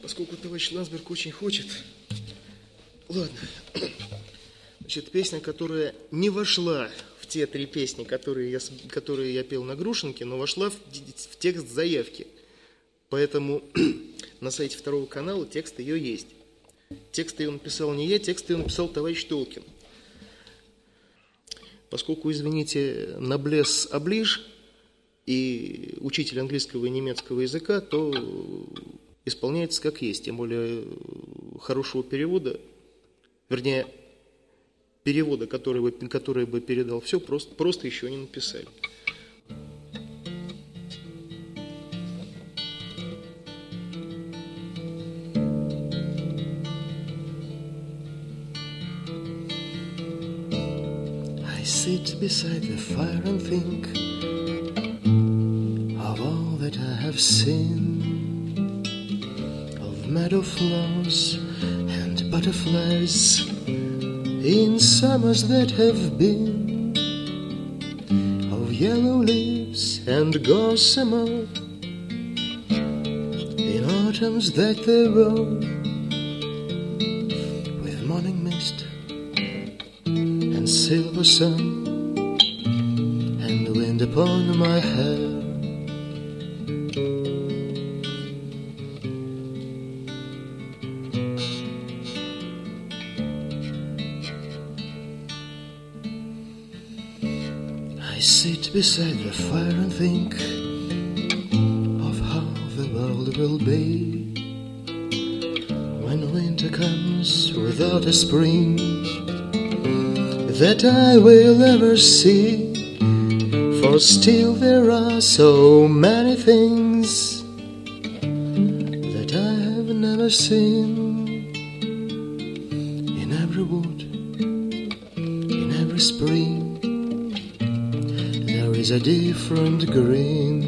Поскольку товарищ Ландсберг очень хочет... Ладно. Значит, песня, которая не вошла в те 3 песни, которые я пел на Грушинке, но вошла в текст заявки. Поэтому на сайте 2 канала текст ее есть. Текст ее написал не я, текст ее написал товарищ Толкин. Поскольку, извините, noblesse oblige и учитель английского и немецкого языка, то исполняется как есть. Тем более хорошего перевода, вернее, перевода, который бы передал все, просто еще не написали. I sit beside the fire and think of all that I have seen, of meadow flowers and butterflies in summers that have been, of yellow leaves and gossamer in autumns that they roll, with morning mist and silver sun and wind upon my hair. I sit beside the fire and think of how the world will be when winter comes without a spring that I will ever see. For still there are so many things that I have never seen. In every wood, in every spring, there is a different green.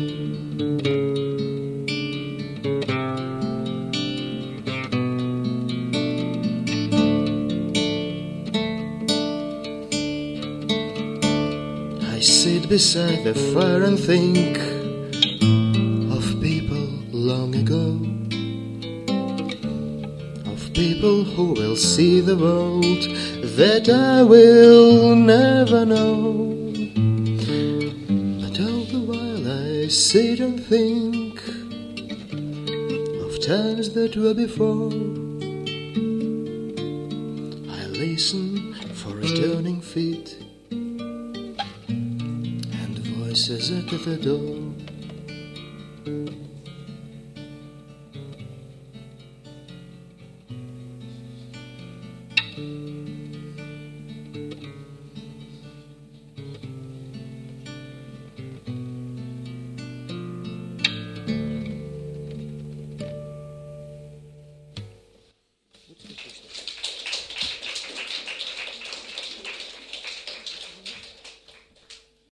I sit beside the fire and think of people long ago, of people who will see the world that I will never know. But all the while I sit and think of times that were before. I listen for returning feet and voices at the door.